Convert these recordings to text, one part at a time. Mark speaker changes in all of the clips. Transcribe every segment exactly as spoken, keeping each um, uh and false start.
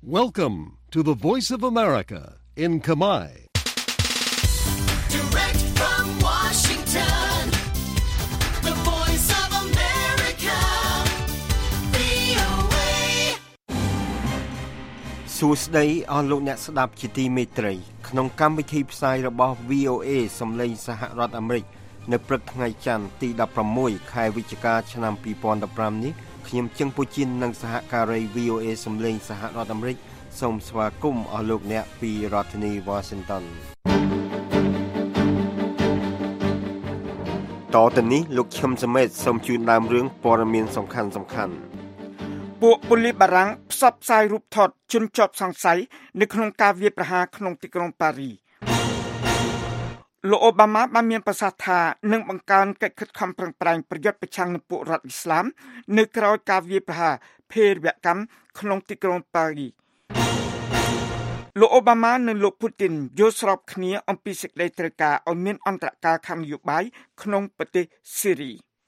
Speaker 1: Welcome to the Voice of America in Khmer.
Speaker 2: Direct from Washington, the Voice of America, វី អូ เอ
Speaker 3: សួស្តីអស់លោកអ្នកស្ដាប់ជាទីមេត្រីក្នុងកម្មវិធីផ្សាយរបស់ វី អូ เอ សំឡេងសហរដ្ឋអាមេរិកនៅព្រឹកថ្ងៃច័ន្ទទីដប់ប្រាំមួយខែវិច្ឆិកាឆ្នាំពីរពាន់ដប់ប្រាំនេះខ្ញុំជឹងពូជីននិងសហការី វី អូ เอ សំឡេងសហរដ្ឋអាមេរិកសូមស្វាគមន៍អស់លោកអ្នកពីរដ្ឋធានី Washington តទៅនេះលោកឈឹមសមេតសូមជូនដើមរឿងព័ត៌មានសំខាន់សំខាន់
Speaker 4: ពួកប៉ូលីសបារាំងផ្សព្វផ្សាយរូបថតជនជាប់សង្ស័យនៅក្នុងការវាយប្រហារក្នុងទីក្រុងប៉ារីលោកអូបាម៉ាបានមានប្រសាសន៍ថានឹងបង្កើនកិច្ចខិតខំប្រឹងប្រែងប្រយុទ្ធប្រឆាំងនឹងពួករដ្ឋអ៊ីស្លាមនៅក្រៅការវាយប្រហារភេរវកម្មក្នុងទីក្រុងប៉ារីលោកអូបាម៉ានិងលោកពូទីនយល់ស្របគ្នាអំពីសេចក្តីត្រូវការឲ្យមានអន្តរការខាងនយោបាយក្នុងប្រទេសស៊ីរី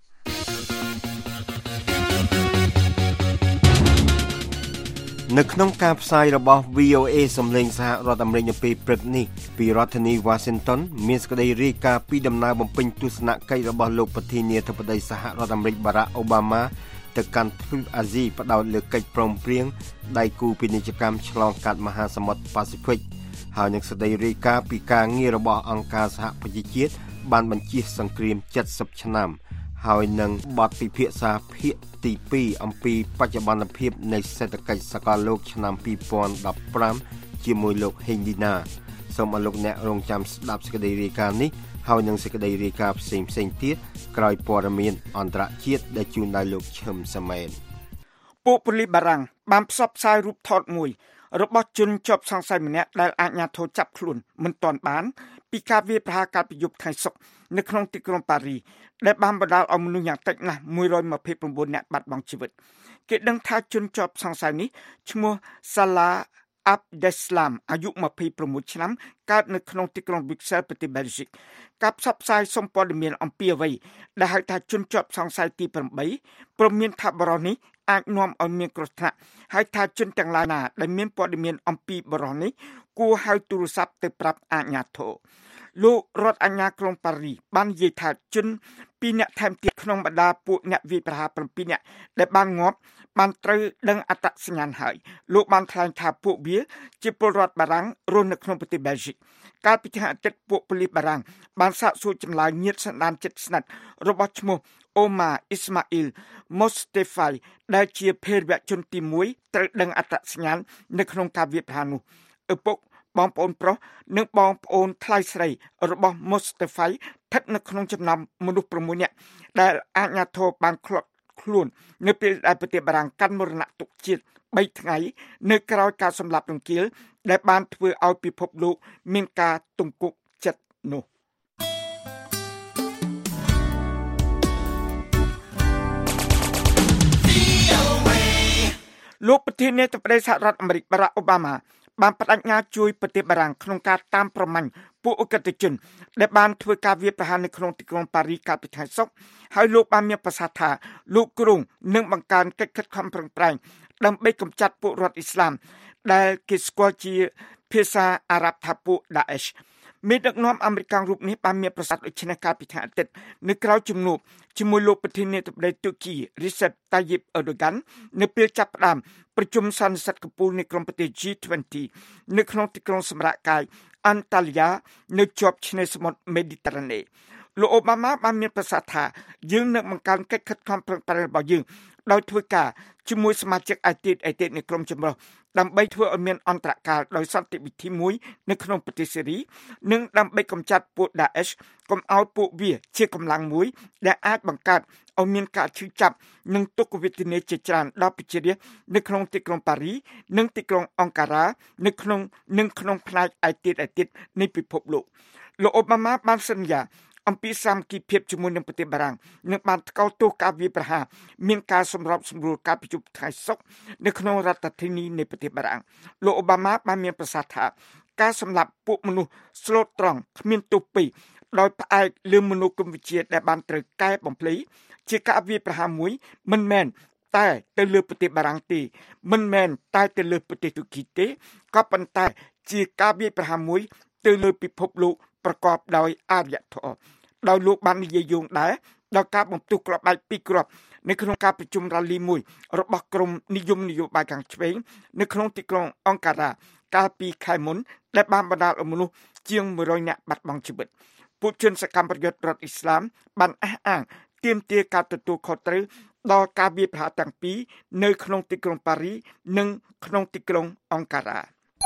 Speaker 3: នៅក្នុងការផ្សាយរបស់ វី អូ เอ សំឡេងសហរដ្ឋអាមេរិកនៅពេលព្រឹកនេះពីរដ្ឋធានី Washington មានសេចក្តីរាយការណ៍ពីដំណើរបំពេញទស្សនកិច្ចរបស់លោកប្រធានាធិបតីសហរដ្ឋអាមេរិក Barack Obama ទៅកាន់ទ្វីបអាស៊ីផ្ដោតលើកិច្ចព្រមព្រៀងដៃគូពាណិជ្ជកម្មឆ្លងកាត់មហាសមុទ្រប៉ាស៊ីហ្វិកហើយនឹងសេចក្តីរាយការណ៍ពីការងាររបស់អង្គការសហប្រជាជាតិបានបញ្ជាសង្គ្រាមเจ็ดสิบឆ្នាំហើយនឹងបទពិភាក្សាភាគទីពីរអំពីបច្ចុប្បន្នភាពនៃសេដ្ឋកិច្ចសកលលោកឆ្នាំពីរពាន់ដប់ប្រាំជាមួយលោកហេងឌីណាសូមអរលោកអ្នករងចាំស្ដាប់សេចក្តីរាយការណ៍នេះហើយនឹងសេចក្តីរាយការណ៍ផ្សេងផ្សេងទៀតក្រោយព័ត៌មានអន្តរជាតិដែលជូនដោយលោកឈឹមសាមែន
Speaker 4: ពួកប៉ូលីសបារាំងបានផ្សព្វផ្សាយរូបថតមួយរបស់ជនជាប់សង្ស័យម្នាក់ដែលអាជ្ញាធរចាប់ខ្លួនមិនទាន់បានពីការវាយប្រហារកាលពីយប់ថ្ងៃសុក្រនៅក្នុងទីក្រុងប៉ារីដែលបានបណ្ដាលឲ្យមនុស្សយ៉ាងតិចណាស់មួយរយម្ភៃប្រាំបួននាក់បាត់បង់ជីវិតគេដឹងថាជនជាប់សង្ស័យនេះឈ្មោះសាឡាអាប់ដេស្លាមអាយុម្ភៃប្រាំមួយឆ្នាំកើតនៅក្នុងទីក្រុង Brussels ប្រទេស Belgium ការផ្សព្វផ្សាយសម្ព័ន្ធមានអំពីអ្វីដែលហៅថាជនជាប់សង្ស័យទីប្រាំបីព្រមមានថាបរិះនេះអាចនាំឲ្យមានគ្រោះថ្នាក់ហើយថាជនទាំងឡាយណាដែលមានព័ត៌មានអំពីបរិះនេះគួរហៅទូរស័ព្ទទៅប្រាប់អាជ្ញាធរលោករដ្ឋអាជ្ញាក្រុងប៉ារីបាននិយាយថាជនពីរនាក់ថែមទៀតក្នុងបរ្យាពួកអ្នកវាយប្រហារប្រាំពីរនាក់ដែលបានងាប់បានត្រូវដឹងអត្តសញ្ញាណហើយលោកបានថ្លែងថាពួកវាជាពលរដ្ឋបារាំងរស់នៅក្នុងប្រទេសបែលហ្សិកកាលពីថ្ងៃអាទិត្យពួកប៉ូលីសបារាំងបានសាកសួរចម្លើយញាតិសន្តានជិតស្និទ្ធរបស់ឈ្មោះអូម៉ាអ៊ីស្ម៉ាអ៊ីលម៉ូស្តេហ្វាយដែលជាភេរវជនទីមួយត្រូវដឹងអត្តសញ្ញាណនៅក្នុងការវាយប្រហារនោះឪពុកបងប្អូនប្រុសនិងបងប្អូនថ្លៃស្រីរបស់ Mustafa ស្ថិតនៅក្នុងចំណោមមនុស្សប្រាំមួយនាក់ដែលអាជ្ញាធរបានឃ្លាំខ្លួននៅពេលដែលប្រទេសបារាំងកាន់មរណទុក្ខជាតិបីថ្ងៃនៅក្រៅការសម្លាប់រង្គាលដែលបានធ្វើឲ្យពិភពលោកមានការទង្គុកចិត្តនោះលោកប្រធានាធិបតីសហរដ្ឋអាមេរិក Barack Obamaបានបដិញ្ញាជួយប្រទេសបារាំងក្នុងការតាមប្រមាញ់ពួកអក្រិតជនដែលបានធ្វើការវាយប្រហារនៅក្នុងទីក្រុងប៉ារីកាលពីថ្ងៃសុក្រហើយលោកបានមានប្រសាសន៍ថាលោកគ្រងនឹងបង្កើនកិច្ចខិតខំប្រឹងប្រែងដើម្បីកម្ចាត់ពួករដ្ឋអ៊ីស្លាមដែលគេស្គាល់ជាភាសាអារ៉ាប់ថាពួក Daesh មេដឹកនាំអាមេរិករូបនេះបានមានប្រសាសន៍ដូចនេះកាលពីថ្ងៃអាទិត្យនៅក្រៅជំនួបជាមួយលោកប្រធានាធិបតីទូគី Recep Tayyip Erdogan នៅពេលចាប់ផ្ដើមប្រជុំសន្និសីទកំពូលនៃក្រុមប្រទេស ជី ยี่สิบ នៅក្នុងទីក្រុងសម្រាប់កាយ Antalya នៅជាប់ឆ្នេរសមុទ្រ Mediterranean លោកអូបាម៉ាបានមានប្រសាសន៍ថាយើងនឹងបង្កើនកិច្ចខិតខំប្រឹងប្រែងរបស់យើងដោយធ្វើការជាមួយសមាជិកឯទៀតឯទៀតនៃក្រុមចម្រុះដើម្បីធ្វើឲ្យមានអន្តរកាលដោយសន្តិវិធីមួយនៅក្នុងប្រទេសសេរីនិងដើម្បីកម្ចាត់ពួក Daesh កុំឲ្យពួកវាជាកម្លាំងមួយដែលអាចបង្កើតឲ្យមានការឈឺចាប់និងទុក្ខវេទនាជាច្រើនដល់ប្រជារាស្ត្រនៅក្នុងទីក្រុងប៉ារីនិងទីក្រុងអង្ការ៉ានៅក្នុងនិងក្នុងផ្នែកឯទៀតឯទៀតនៃពិភពលោកលោកអូបាម៉ាបានសន្យាអំពីសាមគ្គីភាពជាមួយនឹងប្រទេសបារាំងនឹងបានថ្កោលទោសការវាយប្រហារមានការសម្របសម្រួលការប្រជុំថ្ងៃសុក្រនៅក្នុងរដ្ឋធានីនៃប្រទេសបារាំងលោកអូបាម៉ាបានមានប្រសាសន៍ថាការសម្លាប់ពួកមនុស្សស្លូតត្រង់គ្មានទោសពីរដោយផ្អែកលើមនោគមវិជ្ជាដែលបានត្រូវកែបំភ្លៃជាការវាយប្រហារមួយមិនមែនតែទៅលើប្រទេសបារាំងទេមិនមែនតែទៅលើប្រទេសទូគីទេក៏ប៉ុន្តែជាការវាយប្រហារមួយទៅលើពិភពលោកប្រកបដោយអរិយធម៌ដោយលោកបាននិយាយយោងដែរដល់ការបំទុះគ្រាប់បែកពីរគ្រាប់នៅក្នុងការប្រជុំរ៉ាលីមួយរបស់ក្រមនិយមនយោបាយខាងឆ្វេងនៅក្នុងទីក្រុងអង្ការ៉ាកាលពីខែមុនដែលបានបណ្ដាលឲ្យមនុស្សជាងមួយរយនាក់បាត់បង់ជីវិតពួកជនសកម្មប្រយុទ្ធរដ្ឋអ៊ីស្លាមបានអះអាងទាមទារការទទួលខុសត្រូវដល់ការវាយប្រហារទាំងពីរនៅក្នុងទីក្រុងប៉ារីនិងក្នុងទីក្រុងអង្ការ៉ា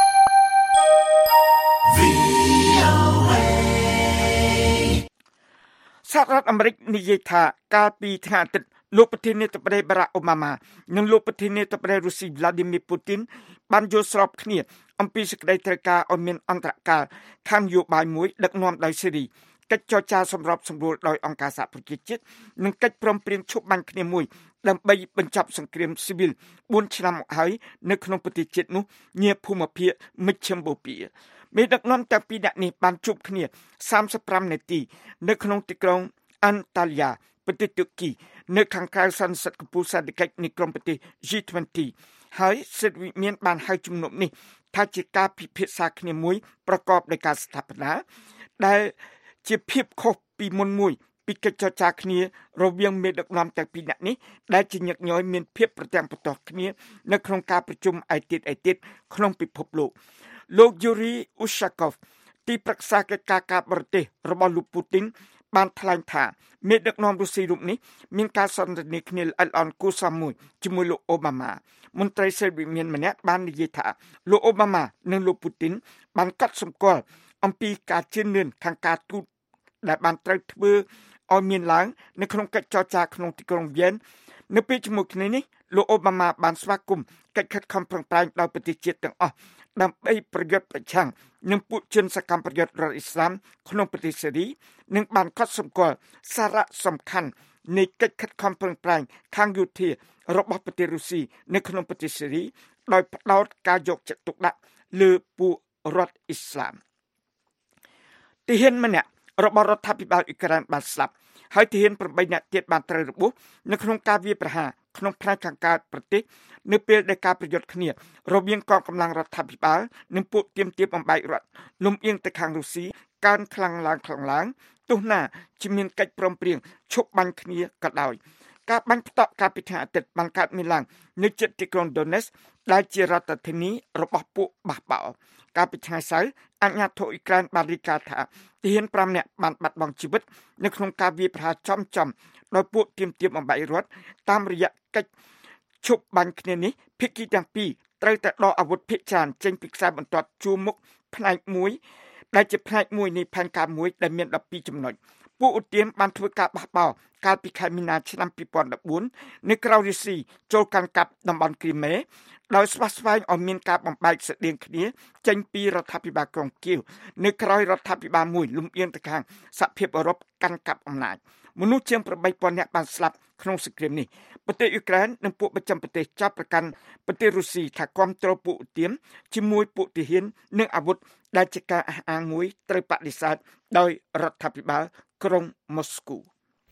Speaker 4: សហរដ្ឋអាមេរិកនិយាយថាកាលពីថ្ងៃអាទិត្យលោកប្រធានាធិបតីបារ៉ាក់អូបាម៉ានិងលោកប្រធានាធិបតីរុស្ស៊ីវ្លាឌីមៀពូទីនបានយល់ស្របគ្នាអំពីសេចក្តីត្រូវការឲ្យមានអន្តរកាលខាងនយោបាយមួយដឹកនាំដោយសេរីកិច្ចចរចាសម្របសម្រួលដោយអង្គការសហប្រជាជាតិនិងកិច្ចព្រមព្រៀងឈប់បាញ់គ្នាមួយដើម្បីបញ្ចប់សង្គ្រាមស៊ីវិលបួនឆ្នាំមកហើយនៅក្នុងប្រទេសជាតិនោះញាភូមិភាគមជ្ឈិមបូព៌ាមេដឹកនាំទាំងពីរនាក់នេះបានជួបគ្នាសាមសិបប្រាំនាទីនៅក្នុងទីក្រុងអាន់តាលីយ៉ាប្រទេសទូគីនៅខាងក្រៅសន្និសីទកំពូលសេដ្ឋកិច្ចនៃក្រុមប្រទេស G ยี่สิบ ហើយសិទ្ធិវិមានបានហៅជំនុំនេះថាជាការពិភាក្សាគ្នាមួយប្រកបដោយការស្ថាបនាដែលជាភាពខុសពីមុនមួយពីកិច្ចចរចាគ្នារវាងមេដឹកនាំទាំងពីរនាក់នេះដែលជាញឹកញយមានភាពប្រទាំងប្រទាស់គ្នានៅក្នុងការប្រជុំឯទៀតឯទៀតក្នុងពិភពលោកលោកយូរីអ៊ូសាកូវទីប្រឹក្សាកិច្ចការការបរទេសរបស់លោកពូទីនបានថ្លែងថាមេដឹកនាំរុស្ស៊ីរូបនេះមានការសន្ទនាគ្នាល្អិតល្អន់គួរសមមួយជាមួយលោកអូបាម៉ាមន្ត្រីសេដ្ឋវិមានម្នាក់បាននិយាយថាលោកអូបាម៉ានិងលោកពូទីនបានកត់សម្គាល់អំពីការជឿនលឿនខាងការទូតដែលបានត្រូវធ្វើឲ្យមានឡើងនៅក្នុងកិច្ចចរចាក្នុងទីក្រុងវៀននៅពេលជាមួយគ្នានេះលោកអូបាម៉ាបានស្វាគមន៍កិច្ចខិតខំប្រឹងប្រែងដោយប្រទេសជាតិទាំងអស់ដើម្បីប្រយុទ្ធប្រឆាំងនឹងពួកជនសកម្មប្រយុទ្ធរដ្ឋអ៊ីស្លាមក្នុងប្រទេសសេរីនិងបានកត់សម្គាល់សារៈសំខាន់នៃកិច្ចខិតខំប្រឹងប្រែងខាងយោធារបស់ប្រទេសរុស្ស៊ីនៅក្នុងប្រទេសសេរីដោយផ្ដោតការយកចិត្តទុកដាក់លើពួករដ្ឋអ៊ីស្លាមទាហានម្នាក់របស់រដ្ឋាភិបាលអ៊ុយក្រែនបានស្លាប់ហើយទាហានប្រាំបីនាក់ទៀតបានត្រូវរបួសនៅក្នុងការវាយប្រហារក្នុងផ្នែកខាងកើតប្រទេសនៅពេលដែលការប្រយុទ្ធគ្នារវាងកងកម្លាំងរដ្ឋាភិបាលនិងពួកទាមទារបំបែករដ្ឋលំអៀងទៅខាងរុស្ស៊ីកើនខ្លាំងឡើងខ្លាំងឡើងទោះណាជាមានកិច្ចព្រមព្រៀងឈប់បាញ់គ្នាក៏ដោយការបាញ់ផ្តក់កាលពីថ្ងៃអាទិត្យបានកើតមានឡើងនៅជិតទីក្រុង Donetsk ដែលជារដ្ឋធានីរបស់ពួកបះបោរកាលពីថ្ងៃសៅរ៍អាជ្ញាធរអ៊ុយក្រែនបានរាយការណ៍ថាទាហានប្រាំនាក់បានបាត់បង់ជីវិតនៅក្នុងការវាយប្រហារចំចំដោយពួកទាមទារបំបែករដ្ឋតាមរយៈកិច្ចឈប់បាញ់គ្នានេះភាគីទាំងពីរត្រូវតែដកអាវុធភាគច្រើនចេញពីខ្សែបន្ទាត់ជួរមុខផ្នែកមួយដែលជាផ្នែកមួយនៃផែនការមួយដែលមានដប់ពីរចំណុចពួកឧទាមបានធ្វើការបះបោរកាលពីខែមីនាឆ្នាំពីរពាន់ដប់បួននៅក្រៅរុស្ស៊ីចូលកាន់កាប់តំបន់គ្រីមេដោយស្វាស្វែងឲ្យមានការបំបែកស្តៀងគ្នាចេញពីរដ្ឋាភិបាលក្រុងគៀវនៅក្រៅរដ្ឋាភិបាលមួយលំអៀងទៅខាងសហភាពអឺរ៉ុបកាន់កាប់អំណាចមនុស្សជាងប្រាំបីពាន់នាក់បានស្លាប់ក្នុងសង្គ្រាមនេះប្រទេសអ៊ុយក្រែននិងពួកប្រចាំប្រទេសចាប់ប្រកាន់ប្រទេសរុស្ស៊ីថាគាំទ្រពួកឧទាមជាមួយពួកទាហាននិងអាវុធដែលជាការអះអាងមួយត្រូវបដិសេធដោយរដ្ឋាភិបាលក្រុងម៉ូស្គូ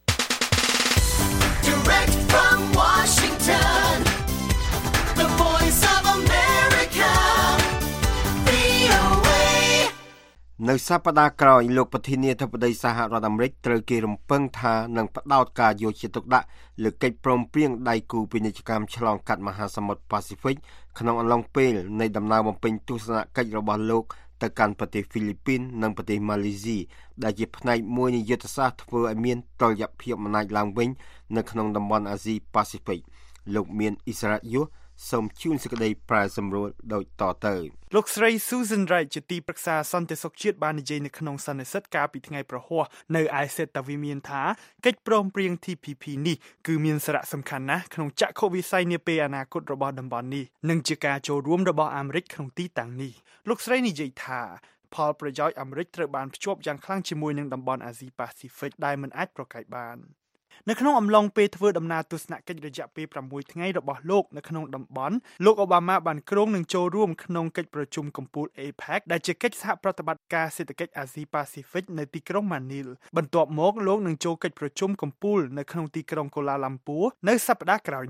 Speaker 2: Direct from Washington, the voice of America, វី អូ เอ
Speaker 3: នៅសប្តាហ៍ក្រោយលោកប្រធានាធិបតីសហរដ្ឋអាមេរិកត្រូវគេរំពឹងថានឹងផ្ដោតការយកចិត្តទុកដាក់លើកិច្ចព្រមព្រៀងដៃគូពាណិជ្ជកម្មឆ្លងកាត់មហាសមុទ្រប៉ាស៊ីហ្វិកក្នុងអំឡុងពេលនៃដំណើរបំពេញទស្សនកិច្ចរបស់លោកទៅកាន់ប្រទេសហ្វីលីពីននិងប្រទេសម៉ាឡេស៊ីដែលជាផ្នែកមួយនៃយុទ្ធសាស្ត្រធ្វើឲ្យមានតុល្យភាពអំណាចឡើងវិញនៅក្នុងតំបន់អាស៊ីប៉ាស៊ីហ្វិកលោកមានអ៊ីស្រាអែលសូមជូនសេចក្តីប្រែសម្រួលដូចតទៅ
Speaker 5: លោកស្រី Susan Wright ជាទីប្រឹក្សាសន្តិសុខជាតិបាននិយាយនៅក្នុងសន្និសីទកាលពីថ្ងៃប្រហ័សនៅឯសេតាវិមានថាកិច្ចព្រមព្រៀង T P P នេះគឺមានសារៈសំខាន់ណាស់ក្នុងចក្ខុវិស័យនាពេលអនាគតរបស់តំបន់នេះនិងជាការចូលរួមរបស់អាមេរិកក្នុងទីតាំងនេះលោកស្រីនិយាយថាផលប្រយោជន៍អាមេរិកត្រូវបានភ្ជាប់យ៉ាងខ្លាំងជាមួយនឹងតំបន់អាស៊ីប៉ាស៊ីហ្វិកដែលមិនអាចប្រកែកបាននៅក្នុងអំឡុងពេលធ្វើដំណើរទស្សនកិច្ចរយៈពេលប្រាំមួយថ្ងៃរបស់លោកនៅក្នុងតំបន់លោកអូបាម៉ាបានគ្រងនឹងចូលរួមក្នុងកិច្ចប្រជុំកំពូល A PEC ដែលជាកិច្ចសហប្រតិបត្តិការសេដ្ឋកិច្ចអាស៊ីប៉ាស៊ីហ្វិកនៅទីក្រុងម៉ានីលបន្ទាប់មកលោកនឹងចូលកិច្ចប្រជុំកំពូលនៅក្នុងទីក្រុងកូឡាឡាំពួរនៅសប្តាហ៍ក្រោយនេះ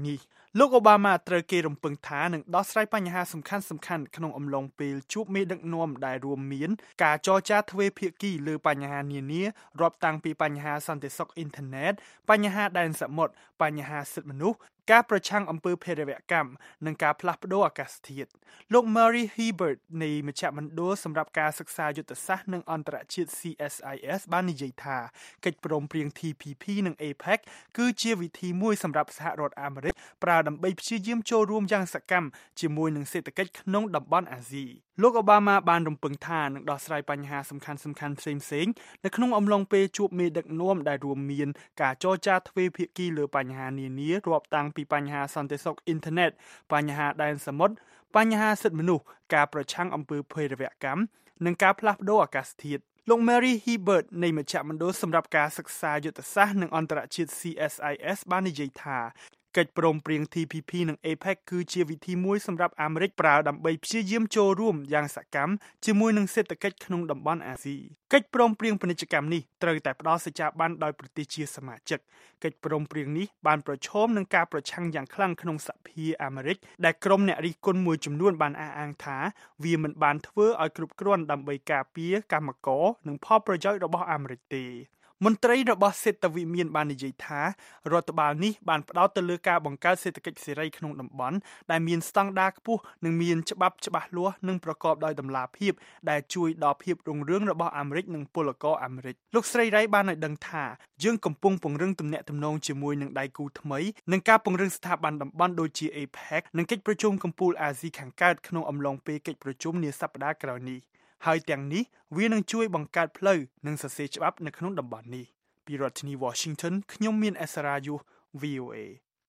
Speaker 5: លោកអូបាម៉ាត្រូវគេរំពឹងថានឹងដោះស្រាយបញ្ហាសំខាន់ៗក្នុងអំឡុងពេលជួបមេដឹកនាំដែលរួមមានការចរចាទ្វេភាគីលើបញ្ហានានារាប់តាំងពីបញ្ហាសន្តិសុខអ៊ីនធឺណិតបញ្ហាដែនសមុទ្របញ្ហាសិទ្ធិមនុស្សការប្រឆាំងអំពើភេរវកម្មនិងការផ្លាស់ប្តូរអាកាសធាតុលោក Mary Hebert នៃមជ្ឈមណ្ឌលសម្រាប់ការសិក្សាយុទ្ធសាស្ត្រនិងអន្តរជាតិ C S I S បាននិយាយថាកិច្ចព្រមព្រៀង T P P និង A P E C គឺជាវិធីមួយសម្រាប់សហរដ្ឋអាមេរិកប្រើដើម្បីព្យាយាមចូលរួមយ៉ាងសកម្មជាមួយនឹងសេដ្ឋកិច្ចក្នុងតំបន់អាស៊ីលោកអូបាម៉ាបានរំពឹងថានឹងដោះស្រាយបញ្ហាសំខាន់ៗផ្សេងៗនៅក្នុងអំឡុងពេលជួបមេដឹកនាំដែលរួមមានការចរចាទ្វេភាគីលើបញ្ហានានារាប់តាំងពីបញ្ហាសន្តិសុខអ៊ីនធឺណិតបញ្ហាដែនសមុទ្របញ្ហាសិទ្ធិមនុស្សការប្រឆាំងអំពើភេរវកម្មនិងការផ្លាស់ប្តូរអាកាសធាតុលោក Mary Hebert នៃមជ្ឈមណ្ឌលសម្រាប់ការសិក្សាយុទ្ធសាស្ត្រនិងអន្តរជាតិ C S I S បាននិយាយថាកិច្ចព្រមព្រៀង T P P និង A P E C គឺជាវិធីមួយសម្រាប់អាមេរិកប្រើដើម្បីព្យាយាមចូលរួមយ៉ាងសកម្មជាមួយនឹងសេដ្ឋកិច្ចក្នុងតំបន់អាស៊ីកិច្ចព្រមព្រៀងពាណិជ្ជកម្មនេះត្រូវតែផ្ដល់សេចក្ដីបានដោយប្រទេសជាសមាជិកកិច្ចព្រមព្រៀងនេះបានប្រឈមនឹងការប្រឆាំងយ៉ាងខ្លាំងក្នុងសភាអាមេរិកដែលក្រុមអ្នករិះគន់មួយចំនួនបានអះអាងថាវាមិនបានធ្វើឲ្យគ្រប់គ្រាន់ដើម្បីការពារកម្មករនិងផលប្រយោជន៍របស់អាមេរិកទេមន្ត្រីរបស់សេដ្ឋវិមានបាននិយាយថារដ្ឋបាលនេះបានផ្ដោតទៅលើការបង្កើតសេដ្ឋកិច្ចសេរីក្នុងតំបន់ដែលមានស្តង់ដារខ្ពស់និងមានច្បាប់ច្បាស់លាស់និងប្រកបដោយតម្លាភាពដែលជួយដល់ភាពរុងរឿងរបស់អាមេរិកនិងពលករអាមេរិកលោកស្រីរ៉ៃបានឲ្យដឹងថាយើងកំពុងពង្រឹងទំនាក់ទំនងជាមួយនឹងដៃគូថ្មីនិងការពង្រឹងស្ថាប័នតំបន់ដូចជា A P E C និងកិច្ចប្រជុំកំពូលអាស៊ីខាងកើតក្នុងអំឡុងពេលកិច្ចប្រជុំនាសប្តាហ៍ក្រោយនេះហើយទាំងនេះវានឹងជួយបង្កើតផ្លូវនិងសរសេរច្បាប់នៅក្នុងតំបន់នេះពីរដ្ឋធានី Washington ខ្ញុំមានអេសារ៉ាយុ V O A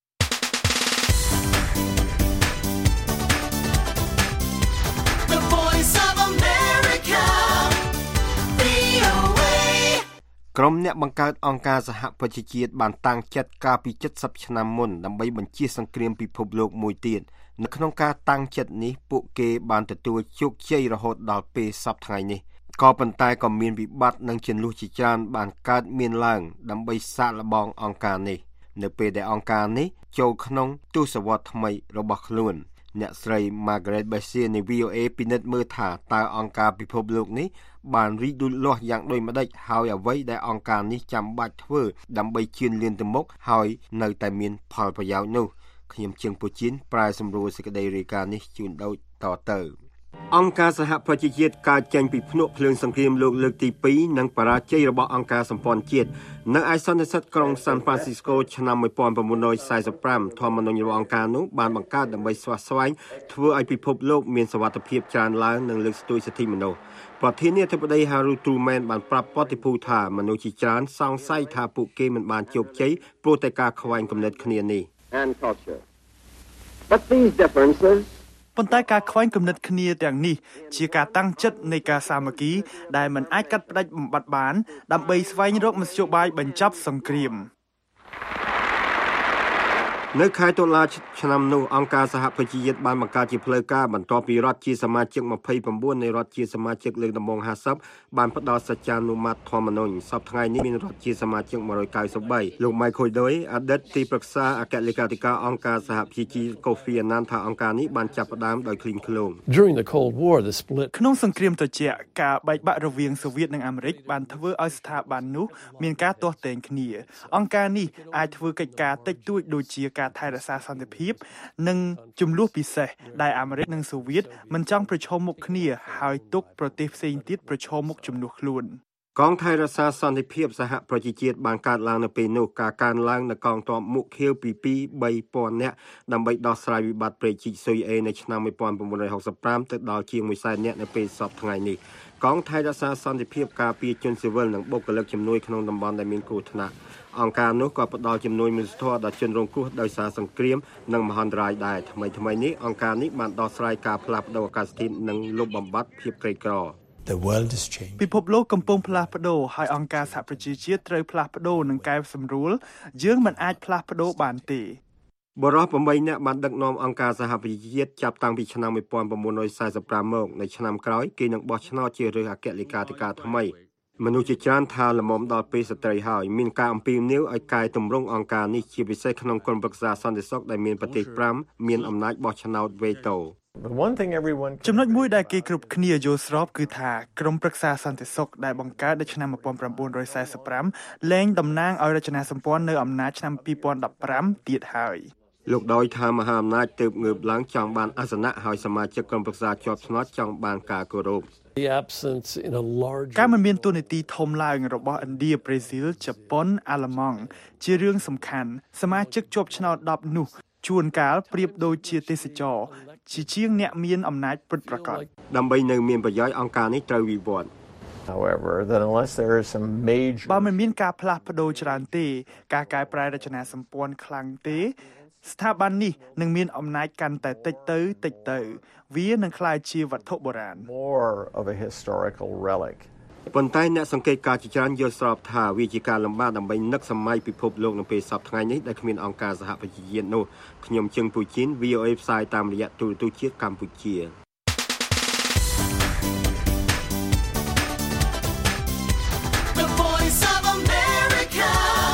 Speaker 2: The Voice of America V O A
Speaker 3: ក្រុមអ្នកបង្កើតអង្គការសហប្រជាជាតិបានតាំងចិត្តកាលពីជិតសិបឆ្នាំមុនដើម្បីបញ្ជាសង្គ្រាមពិភពលោកមួយទៀតនៅក្នុងការតាំងចិត្តនេះពួកគេបានទទួលជោគជ័យរហូតដល់ពេលសប្តាហ៍ថ្ងៃនេះក៏ប៉ុន្តែក៏មានវិបត្តិនិងជម្លោះជាច្រើនបានកើតមានឡើងដើម្បីសាកល្បងអង្គការនេះនៅពេលដែលអង្គការនេះចូលក្នុងទសវត្សរ៍ថ្មីរបស់ខ្លួនអ្នកស្រី Margaret Bashir នៃ V O A ពិនិត្យមើលថាតើអង្គការពិភពលោកនេះបានរីកលូតលាស់យ៉ាងដូចម្តេចហើយអ្វីដែលអង្គការនេះចាំបាច់ធ្វើដើម្បីជឿនលឿនទៅមុខហើយនៅតែមានផលប្រយោជន៍នោះខ្ញុំជើងពូជីនប្រាយសម្រួលសេចក្តីរាយការណ៍នេះជូនដូចតទៅអង្គការសហប្រជាជាតិកើតចេញពីភ្នក់ភ្លើងសង្គ្រាមលោកលើកទីពីរនិងបរាជ័យរបស់អង្គការសម្ព័ន្ធជាតិនៅឯសន្និសីទក្រុង San Francisco ឆ្នាំnineteen forty-five ធម្មនុញ្ញរបស់អង្គការនោះបានបង្កើតដើម្បីស្វះស្វែងធ្វើឲ្យពិភពលោកមានសុវត្ថិភាពច្រើនឡើងនិងលើកស្ទួយសិទ្ធិមនុស្សប្រធានាធិបតី Harry Truman បានប្រាប់ព័ត៌មានថាមនុស្សជាច្រើនសង្ស័យថាពួកគេមិនបានជោគជ័យព្រោះតែការខ្វែងគំនិតគ្នានេះ
Speaker 6: and culture. But these differences
Speaker 5: ប៉ុន្តែការខ្វែងគំនិតគ្នាទាំងនេះជាការតាំងចិត្តនៃការសាមគ្គីដែលមិនអាចកាត់ផ្តាច់បំបត្តិបានដើម្បីស្វែងរកមធ្យោបាយបញ្ចប់សង្គ្រាម
Speaker 3: នៅខែតុលាឆ្នាំនោះអង្គការសហប្រជាជាតិបានបង្កើតជាផ្លូវការបន្ទាប់ពីរដ្ឋជាសមាជិកtwenty-nineនៃរដ្ឋជាសមាជិកលើកដំបូងfiftyបានផ្ដល់សច្ចានុមត្តិធម្មនុញ្ញសប្តាហ៍ថ្ងៃនេះមានរដ្ឋជាសមាជិកone ninety-threeលោក Michael Doy អតីតទីប្រឹក្សាអគ្គលេខាធិការអង្គការសហប្រជាជាតិ Kofi Annan ថាអង្គការនេះបានចាប់ផ្ដើមដោយគ្លីនឃ្លោង
Speaker 7: During the Cold War the split
Speaker 5: ក្នុងសង្គ្រាមត្រជាក់ការបែកបាក់រវាងសូវៀតនិងអាមេរិកបានធ្វើឲ្យស្ថាប័ននោះមានការទាស់ទែងគ្នាអង្គការនេះអាចធ្វើកិច្ចការតិចតួចដូចជាការថែរក្សាសន្តិភាពនិងចំនួនពិសេសដែលអាមេរិកនិងសូវៀតមិនចង់ប្រឈមមុខគ្នាហើយទុកប្រទេសផ្សេងទៀតប្រឈមមុខជំនួសខ្លួនក
Speaker 3: ងថៃរក្សាសន្តិភាពសហប្រជាជាតិបានកើតឡើងនៅពេលនោះការកើនឡើងនៃកងទ័ពមុខខៀវពីtwo to three thousandនាក់ដើម្បីដោះស្រាយវិបត្តិព្រៃជីកស៊ុយអេនៅឆ្នាំnineteen sixty-fiveទៅដល់ជាងone hundredនាក់នៅពេលសប្តាហ៍ថ្ងៃនេះកងថៃរក្សាសន្តិភាពការពារជនស៊ីវិលនិងបុគ្គលិកជំនួយក្នុងតំបន់ដែលមានគ្រោះថ្នាក់អង្គការនោះក៏ផ្ដល់ជំនួយមនុស្សធម៌ដល់ជនរងគ្រោះដោយសារសង្គ្រាមនិងមហន្តរាយដែរថ្មីថ្មីនេះអង្គការនេះបានដោះស្រាយការផ្លាស់ប្ដូរអាកាសធាតុនិងលុបបំបាត់ភាពក្រីក្រ
Speaker 7: The world is changing
Speaker 5: ពិភពលោកកំពុងផ្លាស់ប្ដូរហើយអង្គការសហប្រជាជាតិត្រូវផ្លាស់ប្ដូរនិងកែសម្រួលយើងមិនអាចផ្លាស់ប្ដូរបានទេ
Speaker 3: បរិបទeightនាក់បានដឹកនាំអង្គការសហប្រជាជាតិចាប់តាំងពីឆ្នាំnineteen forty-fiveមកនៅឆ្នាំក្រោយគេនឹងបោះឆ្នោតជ្រើសរើសអគ្គលេខាធិការថ្មីមនុស្សជាច្រើនថាលំមដល់ពេលស្ត្រីហើយមានការអំពាវនាវឲ្យកែតម្រង់អង្គការនេះជាពិសេសក្នុងក្រុមប្រឹក្សាសន្តិសុខដែលមានប្រទេសប្រាំមានអំណាចបោះឆ្នោតវេតូ
Speaker 7: But one thing everyone
Speaker 5: ចំណុចមួយដែលគេគ្រប់គ្នាយល់ស្របគឺថាក្រុមប្រឹក្សាសន្តិសុខដែលបង្កើតនៅឆ្នាំnineteen forty-fiveលែងតំណាងឲ្យរចនាសម្ព័ន្ធនៅអំណាចឆ្នាំtwenty fifteenទៀតហើយ
Speaker 3: លោកដោយថាមហាអំណាចទើបងើបឡើងចង់បានអាសនៈហើយសមាជិកក្រុមប្រឹក្សាជាប់ឆ្នោតចង់បានការគោរព
Speaker 7: the absence in a large
Speaker 5: ការមិនមានទូនាទីធំឡើងរបស់ឥណ្ឌាប្រេស៊ីលជប៉ុនអាល្លឺម៉ង់ជារឿងសំខាន់សមាជិកជាប់ឆ្នោតtenនោះជួនកាលប្រៀបដូចជាទេសចរជាជាងអ្នកមានអំណាចពិតប្រាកដ
Speaker 3: ដើម្បីនៅមានប្រយោជន៍អង្គការនេះត្រូវវិវត្ត
Speaker 7: However, that unless there is some major
Speaker 5: បើមិនមានការផ្លាស់ប្ដូរច្រើនទេការកែប្រែរចនាសម្ព័ន្ធខ្លាំងទេស្ថាប័ននេះនឹងមានអំណាចកាន់តែតិចទៅតិចទៅវានឹងក្លាយជាវត្ថុបុរាណ
Speaker 7: more of a historical relic
Speaker 3: ប៉ុន្តែអ្នកសង្កេតការណ៍ជាច្រើនយល់ស្របថាវាជាការលំបាកដើម្បីនឹកសម័យពិភពលោកនៅពេលសពថ្ងៃនេះដែលគ្មានអង្គការសហប្រជាជាតិនោះខ្ញុំជឹងពូជីន V O A ផ្សាយតាមរយៈទូរទស្សន៍ជាតិកម្ពុជា
Speaker 2: The Voice of America,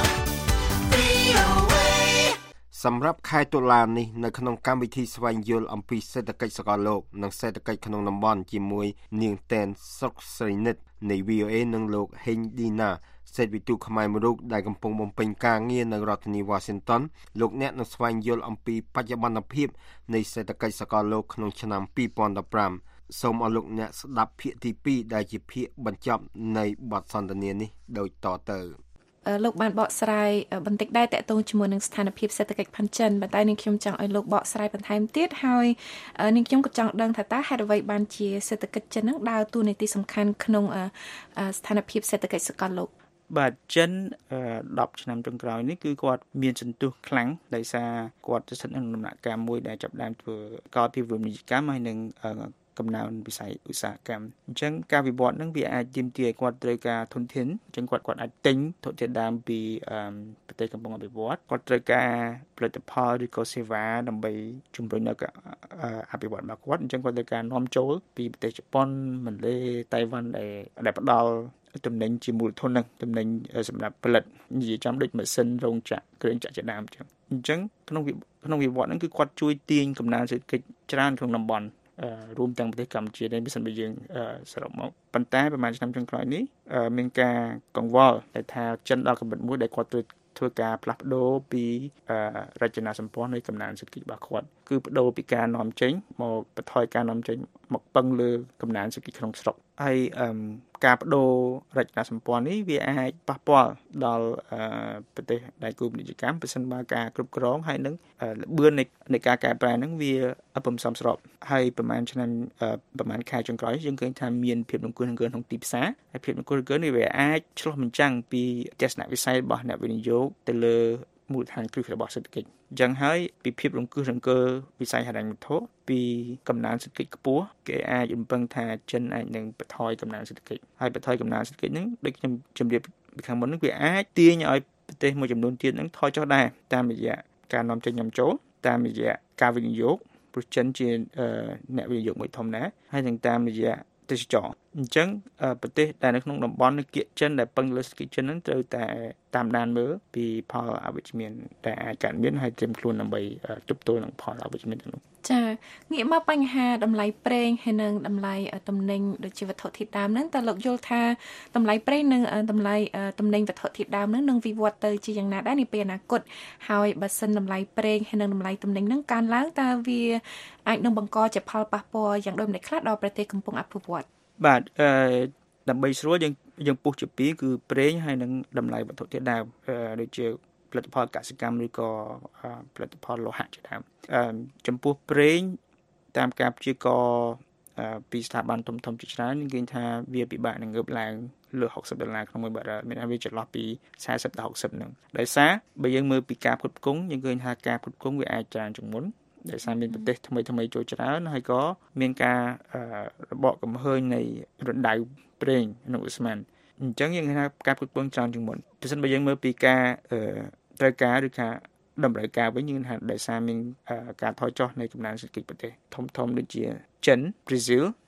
Speaker 2: V O A
Speaker 3: សម្រាប់ខែតុលានេះនៅក្នុងកម្មវិធីស្វែងយល់អំពីសេដ្ឋកិច្ចសកលលោកនិងសេដ្ឋកិច្ចក្នុងតំបន់ជាមួយនាងតែនសុកស្រីនិតនៃ V O A និងលោកហេងឌីណាសេដ្ឋវិទូខ្មែរមួយរូបដែលកំពុងបំពេញការងារនៅរដ្ឋធានី Washington លោកអ្នកនឹងស្វែងយល់អំពីបច្ចុប្បន្នភាពនៃសេដ្ឋកិច្ចសកលលោកក្នុងឆ្នាំtwenty fifteenសូមអរលោកអ្នកស្ដាប់ភាគទីtwoដែលជាភាគបញ្ចប់នៃបទសន្ទនានេះដូចតទៅ
Speaker 8: លោកបានបកស្រាយបន្តិចដែរតកតងជាមួយនឹងស្ថានភាពសេដ្ឋកិច្ចផាន់ចិនប៉ុន្តែនាងខ្ញុំចង់ឲ្យលោកបកស្រាយបន្ថែមទៀតហើយនាងខ្ញុំក៏ចង់ដឹងថាតើហេតុអ្វីបានជាសេដ្ឋកិច្ចចិននឹងដើរតួនាទីសំខាន់ក្នុងស្ថានភាពសេដ្ឋកិច្ចសកលលោក
Speaker 4: បាទចិនtenឆ្នាំចុងក្រោយនេះគឺគាត់មានសន្ទុះខ្លាំងដោយសារគាត់ស្ថិតក្នុងដំណាក់កាលមួយដែលចាប់ផ្ដើមធ្វើកោតពីវិនិយោគកម្មហើយនឹងកំណើនវិស័យឧស្សាហកម្មអញ្ចឹងការវិវត្តនឹងវាអាចទាមទារឲ្យគាត់ត្រូវការធនធានអញ្ចឹងគាត់គាត់អាចទិញធនធានដើមពីប្រទេសកំពុងអភិវឌ្ឍគាត់ត្រូវការផលិតផលឬក៏សេវាដើម្បីជំរុញដល់អភិវឌ្ឍរបស់គាត់អញ្ចឹងគាត់ត្រូវការនាំចូលពីប្រទេសជប៉ុនម៉ាឡេតៃវ៉ាន់ដែលដែលផ្ដល់តំណែងជាមូលធនហ្នឹងតំណែងសម្រាប់ផលិតនិយាយចំដូចម៉ាស៊ីនរោងចក្រគ្រឿងចក្រជាដើមអញ្ចឹងអញ្ចឹងក្នុងក្នុងវិវត្តហ្នឹងគឺគាត់ជួយទាញកំណើនសេដ្ឋកិច្ចច្រើនក្នុងតំបន់រួមទាំងប្រទេសកម្ពុជាដែរបើសិនបើយើងសរុបមកប៉ុន្តែប្រហែលឆ្នាំចុងក្រោយនេះមានការកង្វល់ដែលថាចិនដល់កម្រិតមួយដែលគាត់ត្រូវធ្វើការផ្លាស់ប្ដូរពីរចនាសម្ព័ន្ធនៃកំណើនសេដ្ឋកិច្ចរបស់គាត់គឺបដូរពីការនាំចេញមកបន្ថយការនាំចេញមកពឹងលើកំណើនសេដ្ឋកិច្ចក្នុងស្រុកហើយការបដូររចនាសម្ព័ន្ធនេះវាអាចប៉ះពាល់ដល់ប្រទេសដៃគូពាណិជ្ជកម្មប្រសិនបើការគ្រប់គ្រងហើយនឹងល្បឿននៃនៃការកែប្រែហ្នឹងវាអត់សមស្របហើយប្រហែលឆ្នាំប្រហែលខែចុងក្រោយយើងឃើញថាមានភាពរង្គោះរង្គើក្នុងទីផ្សារហើយភាពរង្គោះរង្គើនេះវាអាចឆ្លុះបញ្ចាំងពីទស្សនវិស័យរបស់អ្នកវិនិយោគទៅលើមូលដ្ឋានគ្រឹះរបស់សេដ្ឋកិច្ចអញ្ចឹងហើយពីភាពរង្គោះរង្គើវិស័យហិរញ្ញវត្ថុពីកំណើនសេដ្ឋកិច្ចខ្ពស់គេអាចរំពឹងថាចិនអាចនឹងបន្ថយកំណើនសេដ្ឋកិច្ចហើយបន្ថយកំណើនសេដ្ឋកិច្ចហ្នឹងដូចខ្ញុំជម្រាបពីខាងមុនហ្នឹងវាអាចទាញឲ្យប្រទេសមួយចំនួនទៀតហ្នឹងថយចុះដែរតាមរយៈការនាំចេញនាំចូលតាមរយៈការវិនិយោគព្រោះចិនជាអ្នកវិនិយោគមួយធំណាស់ហើយនឹងតាមរយៈទេសចរអញ្ចឹងប្រទេសដែលនៅក្នុងតំបន់នៃគៀកចិនដែលពឹងលើសេដ្ឋកិច្ចចិនហ្នឹងត្រូវតែតាមដានមើលពីផលអវិជ្ជមានដែលអាចកើតមានហើយត្រៀមខ្លួនដើម្បីទប់ទល់នឹងផលអវិជ្ជមានទាំងនោះ
Speaker 8: ចាងាកមកបញ្ហាតម្លៃប្រេងហើយនិងតម្លៃទំនិញដូចជាវត្ថុធាតុដើមហ្នឹងតើលោកយល់ថាតម្លៃប្រេងនិងតម្លៃទំនិញវត្ថុធាតុដើមហ្នឹងនឹងវិវត្តទៅជាយ៉ាងណាដែរនាពេលអនាគតហើយបើសិនតម្លៃប្រេងហើយនិងតម្លៃទំនិញហ្នឹងកើនឡើងតើវាអាចនឹងបង្កជាផលប៉ះពាល់យ៉ាងដូចម្តេចខ្លះដល់ប្រទេសកំពុងអភិវឌ្ឍ
Speaker 4: បាទអឺដើម្បីស្រួលយើងយើងពុះជាពីរគឺប្រេងហើយនិងតម្លៃវត្ថុធាតុដើមដូចជាផលិតផលកសិកម្មឬក៏ផលិតផលលោហៈជាដើមអឺចំពោះប្រេងតាមការព្យាករណ៍ពីស្ថាប័នធំធំជាច្រើនគេថាវាពិបាកនឹងងើបឡើងលើsixtyដុល្លារក្នុងមួយបារ៉ែលមានថាវាចន្លោះពីfortyដល់sixtyហ្នឹងដោយសារបើយើងមើលពីការផ្គត់ផ្គង់យើងឃើញថាការផ្គត់ផ្គង់វាអាចច្រើនជាងមុនដោយសារមានប្រទេសថ្មីថ្មីចូលច្រើនហើយក៏មានការរបកកំហើញនៃរណ្ដៅប្រេងក្នុងឧស្ម័នអញ្ចឹងយើងឃើញថាការផ្គត់ផ្គង់ច្រើនជាងមុនប្រសិនបើយើងមើលពីការត្រូវការឬការតម្រូវការវិញយើងថាដោយសារមានការថយចុះនៃកំណើនសេដ្ឋកិច្ចប្រទេសធំធំដូចជាចិនប្រេស៊ីល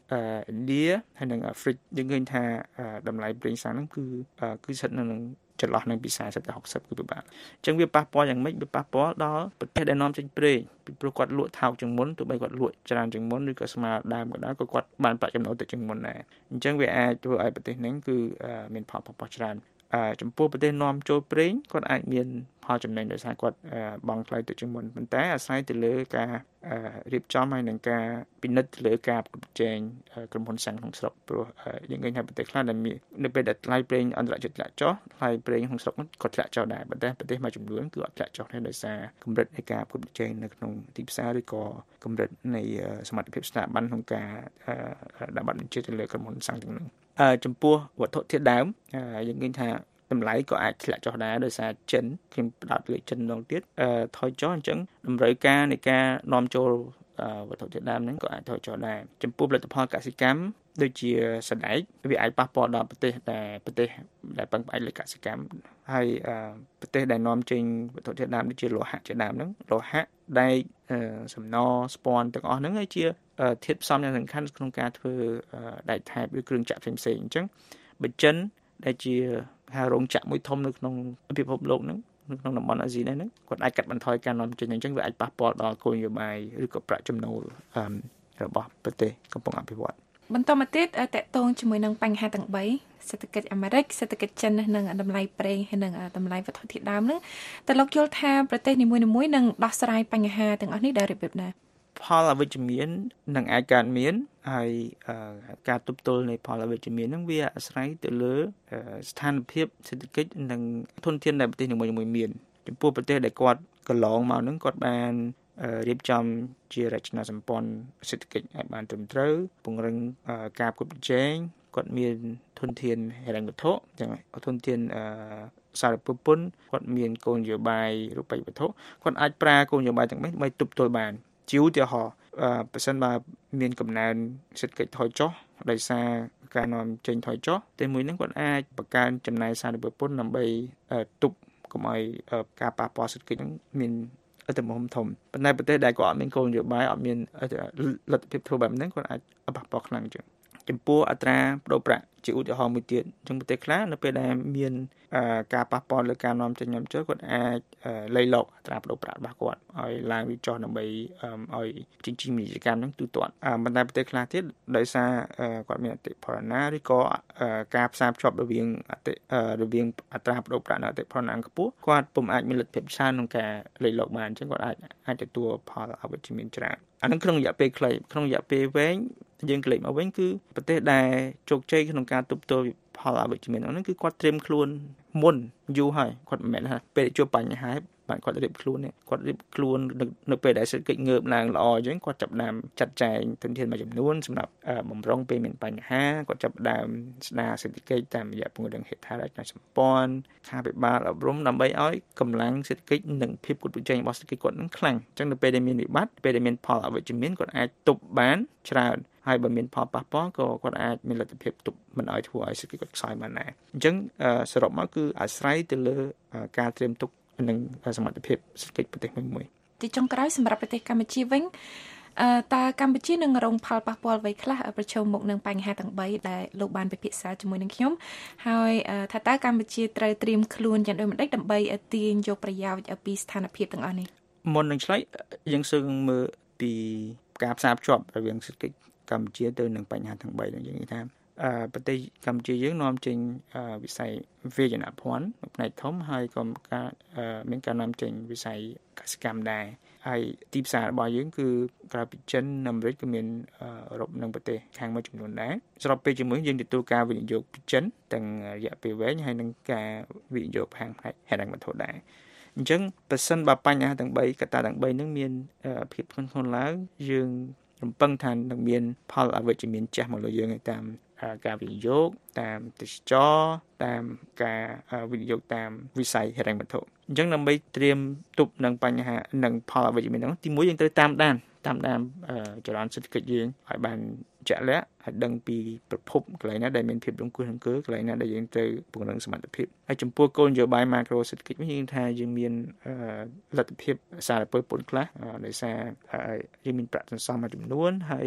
Speaker 4: អឺឥណ្ឌាហើយនិងអាហ្វ្រិកយើងឃើញថាតម្លៃប្រេងសាំងហ្នឹងគឺគឺស្ថិតនៅនឹងចន្លោះនឹងពីfortyទៅsixtyគឺពិបាកអញ្ចឹងវាប៉ះពាល់យ៉ាងម៉េចវាប៉ះពាល់ដល់ប្រទេសដែលនាំចេញប្រេងពីព្រោះគាត់លក់ថោកជាងមុនទោះបីគាត់លក់ច្រើនជាងមុនឬក៏ស្មើដើមក៏ដោយក៏គាត់បានប្រាក់ចំណូលទៅជាងមុនដែរអញ្ចឹងវាអាចធ្វើឲ្យប្រទេសហ្នឹងគឺមានផលប៉ះពាល់ច្រើនចំពោះប្រទេសនាំចូលប្រេងគាត់អាចមានផលចំណេញដោយសារគាត់បង់ថ្លៃទៅជាងមុនប៉ុន្តែអាស្រ័យទៅលើការរៀបចំហើយនឹងការពិនិត្យទៅលើការប្រកួតប្រជែងក្រុមហ៊ុនសាំងក្នុងស្រុកព្រោះយើងឃើញថាប្រទេសខ្លះដែលមាននៅពេលដែលថ្លៃប្រេងអន្តរជាតិធ្លាក់ចុះថ្លៃប្រេងក្នុងស្រុកក៏ធ្លាក់ចុះដែរប៉ុន្តែប្រទេសមួយចំនួនគឺអត់ធ្លាក់ចុះទេដោយសារកម្រិតនៃការប្រកួតប្រជែងនៅក្នុងទីផ្សារឬក៏កម្រិតនៃសមត្ថភាពស្ថាប័នក្នុងការដាក់ប័ណ្ណបញ្ជាទៅលើក្រុមហ៊ុនសាំងទាំងនោះចំពោះវត្ថុធាតុដើមយើងឃើញថាតម្លៃក៏អាចធ្លាក់ចុះដែរដោយសារចិនខ្ញុំផ្ដោតលើចិនម្ដងទៀតអឺថយចុះអញ្ចឹងតម្រូវការនៃការនាំចូលវត្ថុធាតុដើមហ្នឹងក៏អាចថយចុះដែរចំពោះផលិតផលកសិកម្មដូចជាសណ្ដែកវាអាចប៉ះពាល់ដល់ប្រទេសដែលប្រទេសដែលពឹងផ្អែកលើកសិកម្មហើយប្រទេសដែលនាំចេញវត្ថុធាតុដើមដូចជាលោហៈជាដើមហ្នឹងលោហៈដែកសំណស្ពាន់ទាំងអស់ហ្នឹងហើយជាធាតុផ្សំយ៉ាងសំខាន់ក្នុងការធ្វើដែកថែបឬគ្រឿងចក្រផ្សេងៗអញ្ចឹងបើចិនដែលជាហារោងចក្រមួយធំនៅក្នុងពិភពលោកហ្នឹងនៅក្នុងតំបន់អាស៊ីហ្នឹងគាត់អាចកាត់បន្ថយការនាំចេញអញ្ចឹងវាអាចប៉ះពាល់ដល់គោលនយោបាយឬក៏ប្រាក់ចំណូលរបស់ប្រទេសកំពុងអភិវឌ្ឍ
Speaker 8: បន្តមកទៀតតកតងជាមួយនឹងបញ្ហាទាំង3សេដ្ឋកិច្ចអាមេរិកសេដ្ឋកិច្ចចិននិងតម្លៃប្រេងហើយនិងតម្លៃវត្ថុធាតុដើមហ្នឹងតើលោកយល់ថាប្រទេសនីមួយៗនឹងដោះស្រាយបញ្ហាទាំងអស់នេះដោយរបៀបណា
Speaker 4: ផលអវិជ្ជមាននឹងអាចកើតមានហើយការទប់ទល់នៃផលអវិជ្ជមានហ្នឹងវាអាស្រ័យទៅលើស្ថានភាពសេដ្ឋកិច្ចនិងធនធានដែលប្រទេសនីមួយៗមានចំពោះប្រទេសដែលគាត់កន្លងមកហ្នឹងគាត់បានរៀបចំជារចនាសម្ព័ន្ធសេដ្ឋកិច្ចឲ្យបានត្រឹមត្រូវពង្រឹងការប្រកួតប្រជែងគាត់មានធនធានហិរញ្ញវត្ថុចឹងធនធានសារពើពន្ធគាត់មានគោលនយោបាយរូបិយវត្ថុគាត់អាចប្រើគោលនយោបាយទាំងនេះដើម្បីទប់ទល់បានជាឧទាហរណ៍ប្រសិនបើមានកំណើនសេដ្ឋកិច្ចថយចុះដោយសារការនាំចេញថយចុះតែមួយហ្នឹងគាត់អាចបង្កើនចំណាយសារពើពន្ធដើម្បីទប់កុំឲ្យការប៉ះពាល់សេដ្ឋកិច្ចហ្នឹងមានអតិមហមធំប៉ុន្តែប្រទេសដែលគាត់អត់មានគោលនយោបាយអត់មានលទ្ធភាពធ្វើបែបហ្នឹងគាត់អាចប៉ះពាល់ខ្លាំងជាងចំពោះអត្រាប្តូរប្រាក់ជាឧទាហរណ៍មួយទៀតអញ្ចឹងប្រទេសខ្លះនៅពេលដែលមានការប៉ះពាល់លើការនាំចេញនាំចូលគាត់អាចលៃលកអត្រាប្តូរប្រាក់របស់គាត់ឲ្យឡើងឬចុះដើម្បីឲ្យចិញ្ចៀនពាណិជ្ជកម្មហ្នឹងទូទាត់ប៉ុន្តែប្រទេសខ្លះទៀតដោយសារគាត់មានអតិផរណាឬក៏ការផ្សារភ្ជាប់រវាងអតិរវាងអត្រាប្តូរប្រាក់និងអតិផរណាខ្ពស់គាត់ពុំអាចមានលទ្ធភាពច្រើនក្នុងការលៃលកបានអញ្ចឹងគាត់អាចអាចទទួលផលអវិជ្ជមានច្រើនអានឹងក្នុងរយៈពេលខ្លីក្នុងរយៈពេលវែងយើងក្លែកមកវិញគឺប្រទេសដែលជោគជ័យក្នុងការទប់ទល់ផលអវិជ្ជមានហ្នឹងគឺគាត់ត្រៀមខ្លួនមុនយូរហើយគាត់មិនមែនថាពេលជួបបញ្ហាបានគាត់រៀបខ្លួននេះគាត់រៀបខ្លួននៅពេលដែលសេដ្ឋកិច្ចងើបឡើងល្អអញ្ចឹងគាត់ចាប់ផ្ដើមចាត់ចែងធនធានមួយចំនួនសម្រាប់បំរុងពេលមានបញ្ហាគាត់ចាប់ផ្ដើមស្ដារសេដ្ឋកិច្ចតាមរយៈពង្រឹងហេដ្ឋារចនាសម្ព័ន្ធខាងពិបាលអប់រំដើម្បីឲ្យកម្លាំងសេដ្ឋកិច្ចនិងភាពគួតប្រជែងរបស់សេដ្ឋកិច្ចគាត់នឹងខ្លាំងអញ្ចឹងនៅពេលដែលមានវិបត្តិពេលដែលមានផលអវិជ្ជមានគាត់អាចទប់បានច្រើនហើយបើមានផលប៉ះពាល់ក៏គាត់អាចមានលទ្ធភាពទប់មិនឲ្យធ្វើឲ្យសេដ្ឋកិច្ចគាត់ខ្សោយបានដែរអញ្ចឹងសរុបមកគឺអាស្រ័យទៅលើការត្រៀមទុកនិងសមត្ថភាពសេដ្ឋកិច្ចប្រទេសមួយៗ
Speaker 8: ទីចុងក្រោយសម្រាប់ប្រទេសកម្ពុជាវិញតើកម្ពុជានឹងរងផលប៉ះពាល់អ្វីខ្លះប្រឈមមុខនឹងបញ្ហាទាំង3ដែលលោកបានពិភាក្សាជាមួយនឹងខ្ញុំហើយថាតើកម្ពុជាត្រូវត្រៀមខ្លួនយ៉ាងដូចម្តេចដើម្បីទាញយកប្រយោជន៍ពីស្ថានភាពទាំងអស់នេះ
Speaker 4: មុននឹងឆ្លើយយើងសើមើលពីការផ្សារភ្ជាប់រវាងសេដ្ឋកិច្ចកម្ពុជាទៅនឹងបញ្ហាទាំង3នេះយើងនិយាយថាប្រទេសកម្ពុជាយើងនាំចេញវិស័យវិជ្ជាភ័ណ្ឌផ្នែកធំហើយក៏ការមានការនាំចេញវិស័យកសិកម្មដែរហើយទីផ្សាររបស់យើងគឺក្រៅពីចិនអាមេរិកក៏មានអឺរ៉ុបនិងប្រទេសខាងមួយចំនួនដែរស្របពេលជាមួយយើងទទួលការវិនិយោគពីចិនទាំងរយៈពេលវែងហើយនិងការវិនិយោគខាងហិរញ្ញវត្ថុដែរអញ្ចឹងបើសិនបើបញ្ហាទាំង3កត្តាទាំង3នឹងមានភាពធ្ងន់ធ្ងរឡើងយើងរំពឹងថានឹងមានផលអវិជ្ជមានចាស់មកលើយើងតាមការវិនិយោគតាមទេសចរតាមការវិនិយោគតាមវិស័យហិរញ្ញវត្ថុអញ្ចឹងដើម្បីត្រៀមទប់នឹងបញ្ហានិងផលអវិជ្ជមាននោះទីមួយយើងត្រូវតាមដានតាមដានចរន្តសេដ្ឋកិច្ចយើងឲ្យបានជាក់លាក់ឲ្យដឹងពីប្រភពកន្លែងណាដែលមានភាពរង្គោះរង្គើកន្លែងណាដែលយើងត្រូវពង្រឹងសមត្ថភាពហើយចំពោះគោលនយោបាយម៉ាក្រូសេដ្ឋកិច្ចវិញយើងថាយើងមានលទ្ធភាពសារពើពន្ធខ្លះដោយសារយើងមានប្រាក់សន្សំមួយចំនួនហើយ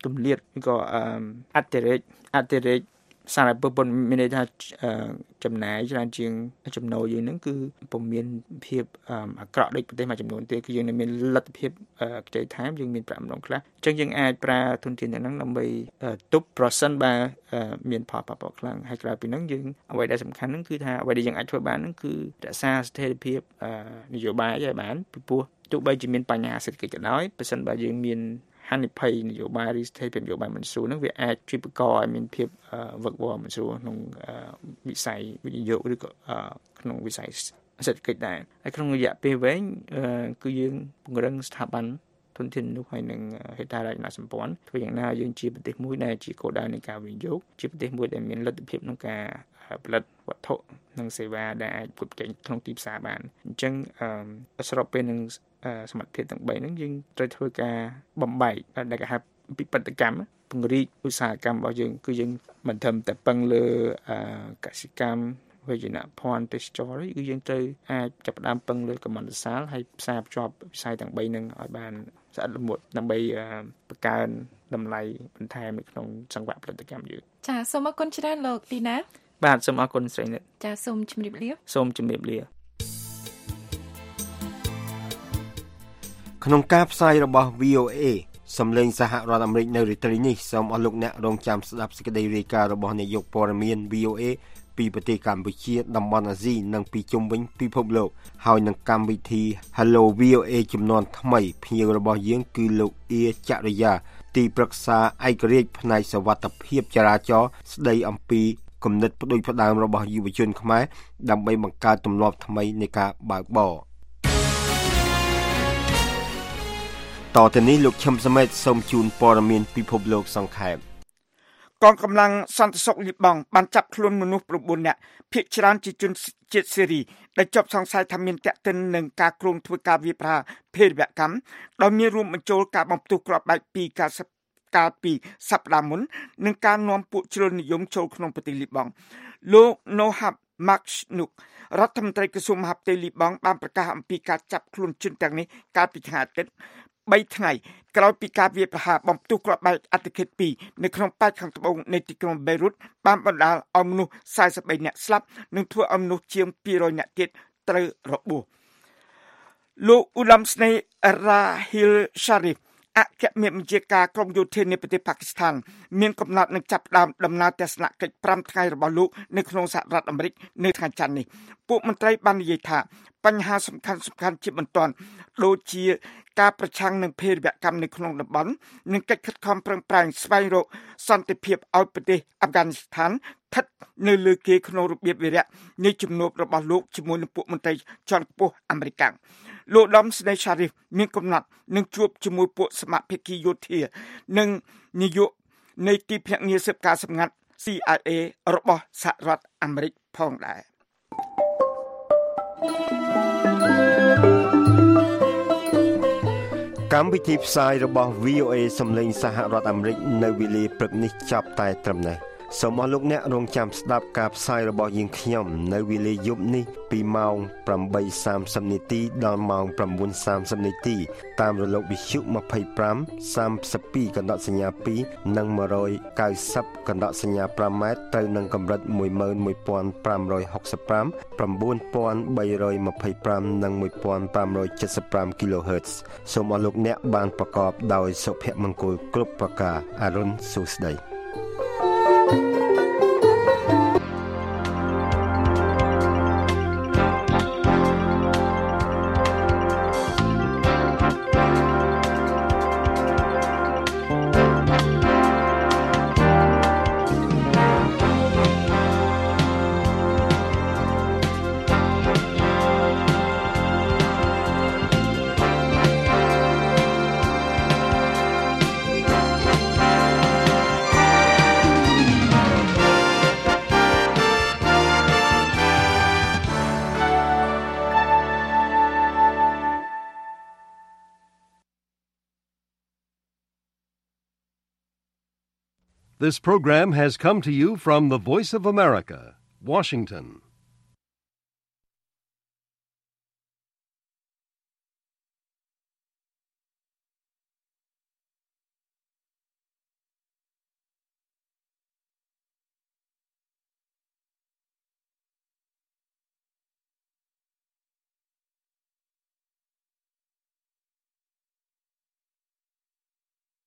Speaker 4: ទំលាតឬក៏អតិរេកអតិរេកសារពើប៉ុនមានន័យថាចំណាយច្រើនជាងចំណូលយើងហ្នឹងគឺពុំមានភាពអាក្រក់ដូចប្រទេសមួយចំនួនទេគឺយើងមានលទ្ធភាពខ្ចីថែមយើងមានប្រាក់ម្ដងខ្លះអញ្ចឹងយើងអាចប្រើធនធានទាំងហ្នឹងដើម្បីទប់ប្រសិនបើមានផលប៉ះពាល់ខ្លាំងហើយក្រៅពីហ្នឹងយើងអ្វីដែលសំខាន់ហ្នឹងគឺថាអ្វីដែលយើងអាចធ្វើបានហ្នឹងគឺរក្សាស្ថិរភាពនយោបាយឲ្យបានពីព្រោះទោះបីជាមានបញ្ហាសេដ្ឋកិច្ចក៏ដោយប្រសិនបើយើងមានហានិភ័យនយោបាយឬស្ថិរភាពនយោបាយមិនស្រួលហ្នឹងវាអាចជួយបង្កឲ្យមានភាពវឹកវរមិនស្រួលក្នុងវិស័យវិនិយោគឬក៏ក្នុងវិស័យសេដ្ឋកិច្ចដែរហើយក្នុងរយៈពេលវែងគឺយើងពង្រឹងស្ថាប័នធនធានមនុស្សហើយនឹងហេដ្ឋារចនាសម្ព័ន្ធធ្វើយ៉ាងណាយើងជាប្រទេសមួយដែលជាគោលដៅនៃការវិនិយោគជាប្រទេសមួយដែលមានលទ្ធភាពក្នុងការផលិតវត្ថុនិងសេវាដែលអាចផ្គត់ផ្គង់ក្នុងទីផ្សារបានអញ្ចឹងស្របពេលនឹងសមត្ថភាពទាំងបីហ្នឹងយើងត្រូវធ្វើការបំបែកដែលគេហៅពិបត្តិកម្មពង្រីកឧស្សាហកម្មរបស់យើងគឺយើងមិនត្រឹមតែពឹងលើកសិកម្មវិជ្ជាភ័ណ្ឌទេសចរគឺយើងត្រូវអាចចាប់ផ្ដើមពឹងលើកម្មន្តសាលហើយផ្សារភ្ជាប់វិស័យទាំងបីហ្នឹងឲ្យបានស្អិតល្មួតដើម្បីបង្កើនតម្លៃបន្ថែមនៅក្នុងសង្វាក់ផលិតកម្មយើង
Speaker 8: ចាសូមអរគុណច្រើនលោកទីណា
Speaker 4: បាទសូមអរគុណស្រីនិត
Speaker 8: ចាសូមជម្រាបលា
Speaker 4: សូមជម្រាបលា
Speaker 3: ក្នុងការផ្សាយរបស់ វី អូ เอ សំឡេងសហរដ្ឋអាមេរិកនៅរាត្រីនេះសូមអស់លោកអ្នករងចាំស្ដាប់សេចក្តីរាយការណ៍របស់នាយកព័ត៌មាន វី អូ เอ ពីប្រទេសកម្ពុជាតំបន់អាស៊ីនិងពីជុំវិញពិភពលោកហើយនឹងកម្មវិធី Hello វី អូ เอ ចំនួនថ្មីភ្ញៀវរបស់យើងគឺលោកអៀចរិយាទីប្រឹក្សាឯករាជ្យផ្នែកសុវត្ថិភាពចរាចរណ៍ស្ដីអំពីគំនិតផ្ដួចផ្ដើមរបស់យុវជនខ្មែរដើម្បីបង្កើតទម្លាប់ថ្មីនៃការបើកបរតទៅនេះលោកឈឹមសមេតសូមជូនព័ត៌មានពិភពលោកសង្ខេប
Speaker 4: កងកម្លាំងសន្តិសុខលីបង់បានចាប់ខ្លួនមនុស្ស៩នាក់ភាគច្រើនជាជនជាតិសេរីដែលជាប់សង្ស័យថាមានទាក់ទិននឹងការគ្រោងធ្វើការវាយប្រហារភេរវកម្មដោយមានរួមបញ្ចូលការបំផ្ទុះគ្រាប់បែកពីការកាលពីសប្តាហ៍មុននិងការនាំពួកជ្រុលនិយមចូលក្នុងប្រទេសលីបង់លោក Nohab Makhnouk រដ្ឋមន្ត្រីក្រសួងមហាផ្ទៃលីបង់បានប្រកាសអំពីការចាប់ខ្លួនជនទាំងនេះកាលពីថ្ងៃអាទិត្យបីថ្ងៃក្រោយពីការវាយប្រហារបំផ្ទុះគ្រាប់បែកអតិឃាតពីរនៅក្នុងប៉ែកខាងត្បូងនៃទីក្រុងបេរុតបានបណ្ដាលឲ្យមនុស្សសែនបីនាក់ស្លាប់និងធ្វើឲ្យមនុស្សជាងពីររយនាក់ទៀតត្រូវរបួសលោកអ៊ូឡាំស្នេរ៉ាហ៊ីលសារីហ្វអគ្គមេបញ្ជាការក្រមយោធានៃប្រទេសប៉ាគីស្ថានមានកំណត់នឹងចាប់ផ្ដើមដំណើរទស្សនកិច្ចប្រាំថ្ងៃរបស់លោកនៅក្នុងសហរដ្ឋអាមេរិកនៅថ្ងៃច័ន្ទនេះពួកមន្ត្រីបាននិយាយថាបញ្ហាសំខាន់សំខាន់ជាបន្ទាន់ដូចជាការប្រឆាំងនឹងភេរវកម្មនៅក្នុងតំបន់និងកិច្ចខិតខំប្រឹងប្រែងស្វែងរកសន្តិភាពឲ្យប្រទេសអាហ្វហ្គានីស្ថានស្ថិតនៅលើគេក្នុងរបៀបវិរៈនៃជំនួបរបស់លោកជាមួយនឹងពួកមន្ត្រីជាន់ខ្ពស់អាមេរិកលោកដំស្នេហ៍សារីហ្វមានកំណត់នឹងជួបជាមួយពួកសមាភិកយោធានិងនាយកនៃទីភ្នាក់ងារស៊ើបការសម្ងាត់ ซี ไอ เอ របស់សហរដ្ឋអាមេរិកផងដែរ
Speaker 3: កម្មវិធីផ្សាយរបស់ វី អូ เอ សំឡេងសហរដ្ឋអាមេរិកនៅវេលាព្រឹកនេះចាប់តែត្រឹមនេះសូមអរលោកអ្នករងចាំស្ដាប់ការផ្សាយរបស់យើងខ្ញុំនៅវេលាយប់នេះពីម៉ោងប្រាំបីសាមសិបនាទីដល់ម៉ោងប្រាំបួនសាមសិបនាទីតាមរលកវិទ្យុម្ភៃប្រាំ សាមសិបពីរកណ្ដកសញ្ញាពីរនិងមួយរយកៅសិបកណ្ដកសញ្ញាប្រាំម៉ែត្រត្រូវនឹងកម្រិតមួយម៉ឺនមួយពាន់ប្រាំរយហុកសិបប្រាំ ប្រាំបួនពាន់បីរយម្ភៃប្រាំនិងមួយពាន់ប្រាំរយเจ็ดสิบห้า kHz សូមអរលោកអ្នកបានប្រកបដោយសុភមង្គលគ្រប់ប្រការអរុនសុស្ដី
Speaker 1: This program has come to you from the Voice of America, Washington.